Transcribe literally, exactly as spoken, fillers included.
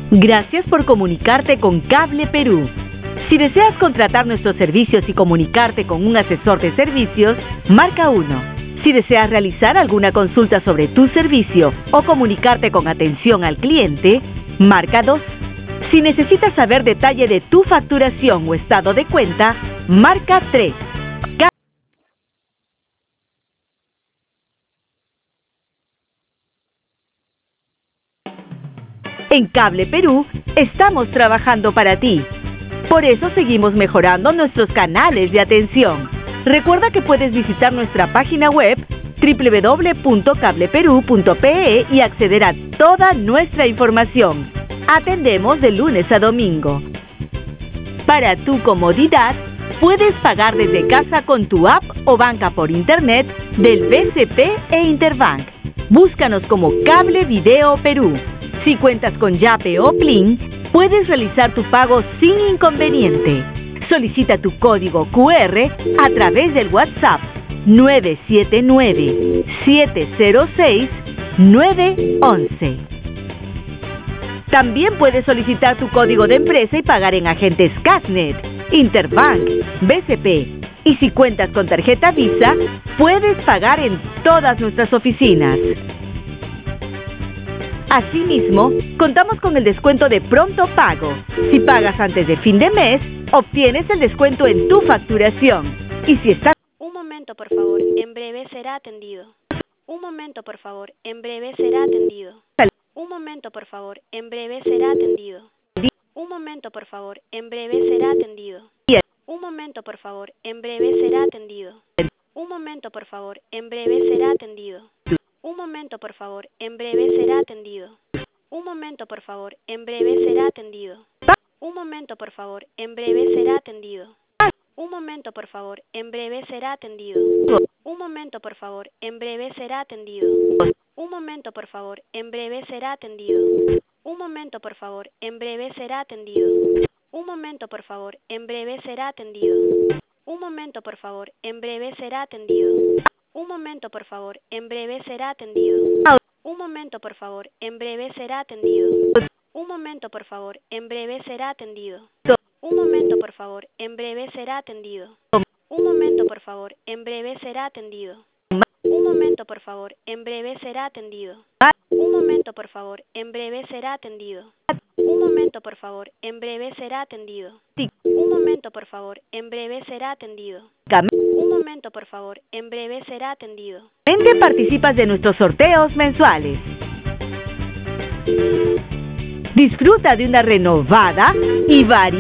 Gracias por comunicarte con Cable Perú. Si deseas contratar nuestros servicios y comunicarte con un asesor de servicios, marca uno. Si deseas realizar alguna consulta sobre tu servicio o comunicarte con atención al cliente, marca dos. Si necesitas saber detalle de tu facturación o estado de cuenta, marca tres. En Cable Perú estamos trabajando para ti. Por eso seguimos mejorando nuestros canales de atención. Recuerda que puedes visitar nuestra página web doble u doble u doble u punto cable perú punto pe e y acceder a toda nuestra información. Atendemos de lunes a domingo. Para tu comodidad, puedes pagar desde casa con tu app o banca por internet del B C P e Interbank. Búscanos como Cable Video Perú. Si cuentas con Yape o Plin, puedes realizar tu pago sin inconveniente. Solicita tu código cu erre a través del WhatsApp nueve siete nueve, siete cero seis, nueve once. También puedes solicitar tu código de empresa y pagar en agentes Cashnet, Interbank, B C P. Y si cuentas con tarjeta Visa, puedes pagar en todas nuestras oficinas. Asimismo, contamos con el descuento de pronto pago. Si pagas antes de fin de mes, obtienes el descuento en tu facturación. Y si estás... Un momento, por favor, en breve será atendido. Un momento, por favor, en breve será atendido. Un momento, por favor, en breve será atendido. Un momento, por favor, en breve será atendido. Un momento, por favor, en breve será atendido. Un momento, por favor, en breve será atendido. Un momento, por favor, en breve será atendido. Un momento, por favor, en breve será atendido. Un momento, por favor, en breve será atendido. Un momento, por favor, en breve será atendido. Un momento, por favor, en breve será atendido. Un momento, por favor, en breve será atendido. Un momento, por favor, en breve será atendido. Un momento, por favor, en breve será atendido. Un momento, por favor, en breve será atendido. Un momento, por favor, en breve será atendido. Un momento, por favor, en breve será atendido. Un momento, por favor, en breve será atendido. Un momento, por favor, en breve será atendido. Un momento, por favor, en breve será atendido. Un momento, por favor, en breve será atendido. Un momento, por favor, en breve será atendido. Un momento, por favor, en breve será atendido. Un momento, por favor, en breve será atendido. Un momento, por favor, en breve será atendido. Participas de nuestros sorteos mensuales. Disfruta de una renovada y variada